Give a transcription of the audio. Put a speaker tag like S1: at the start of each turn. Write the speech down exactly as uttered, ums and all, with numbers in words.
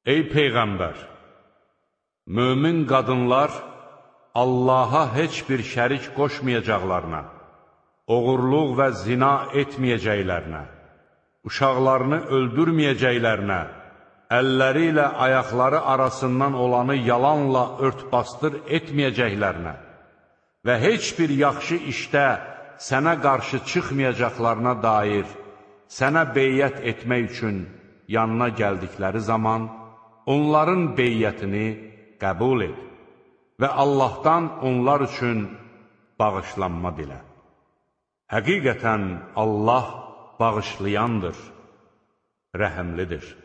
S1: Ey Peyğəmbər! Mömin qadınlar Allaha heç bir şərik qoşmayacaqlarına, oğurluq və zina etməyəcəklərinə, uşaqlarını öldürməyəcəklərinə, əlləri ilə ayaqları arasından olanı yalanla ört-bastır etməyəcəklərinə və heç bir yaxşı işdə sənə qarşı çıxmayacaqlarına dair sənə beyyət etmək üçün yanına gəldikləri zaman onların beyyətini qəbul et və Allahdan onlar üçün bağışlanma dilə. Həqiqətən Allah bağışlayandır, rəhəmlidir.